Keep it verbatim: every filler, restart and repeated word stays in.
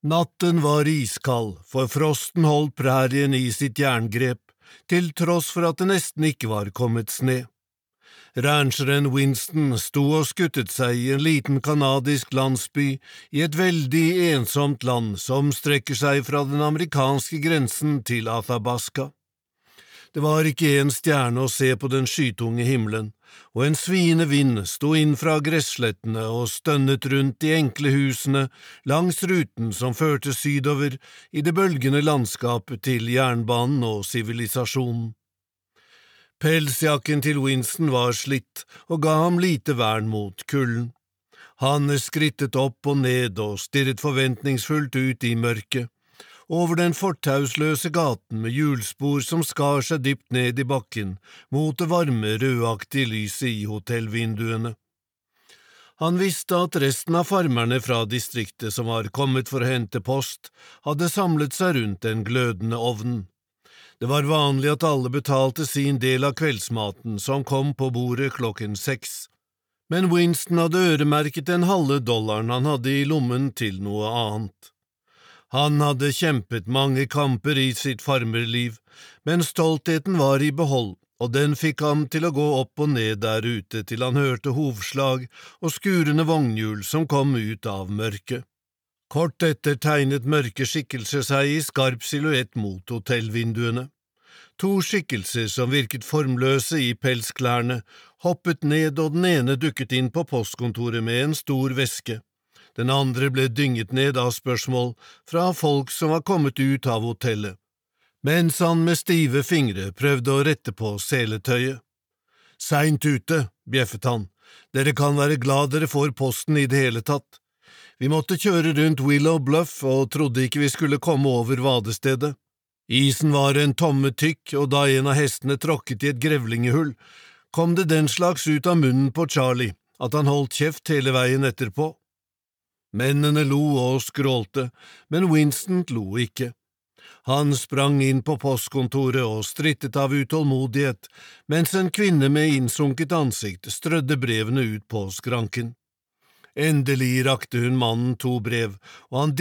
Natten var iskald, for frosten holdt prærien i sitt jerngrep, til tross for at det nesten ikke var kommet sne. Rancheren Winston sto og skuttet seg i en liten kanadisk landsby i et veldig ensomt land som strekker seg fra den amerikanske grensen til Athabasca. Det var ikke en stjerne å se på den skytunge himmelen, og en sviende vind sto inn fra gresslettene og stønnet rundt de enkle husene langs ruten som førte sydover i det bølgende landskapet til jernbanen og sivilisasjonen. Pelsjakken til Winston var slitt og ga ham lite vern mot kulden. Han skrittet opp og ned og stirret forventningsfullt ut i mørket, over den fortausløse gaten med hjulspor som skar seg dypt ned i bakken mot det varme, rødaktige lyset i hotellvinduene. Han visste at resten av farmerne fra distriktet som var kommet for å hente post, hadde samlet seg rundt den glødende ovnen. Det var vanlig at alle betalte sin del av kveldsmaten som kom på bordet klokken seks, men Winston hadde øremerket den halve dollaren han hadde i lommen til noe annet. Han hadde kjempet mange kamper i sitt farmerliv, men stoltheten var i behold, og den fikk ham til å gå opp og ned der ute til han hørte hovslag og skurende vognhjul som kom ut av mørket. Kort etter tegnet mørke skikkelser seg i skarp silhuett mot hotellvinduene. To skikkelser som virket formløse i pelsklærne, hoppet ned og den ene dukket inn på postkontoret med en stor veske. Den andre ble dynget ned av spørsmål fra folk som var kommet ut av hotellet, mens han med stive fingre prøvde å rette på seletøyet. «Seint ute», bjeffet han. «Dere kan være glad dere får posten i det hele tatt. Vi måtte kjøre rundt Willow Bluff og trodde ikke vi skulle komme over vadestedet. Isen var en tomme tykk, og da en av hestene tråkket i et grevlingehull, kom det den slags ut av munnen på Charlie at han holdt kjeft hele veien etterpå.» Mennene lo og skrålte, men Winston lo ikke. Han sprang inn på postkontoret og strittet av utålmodighet, mens en kvinne med innsunket ansikt strødde brevene ut på skranken. Endelig rakte hun mannen to brev, og han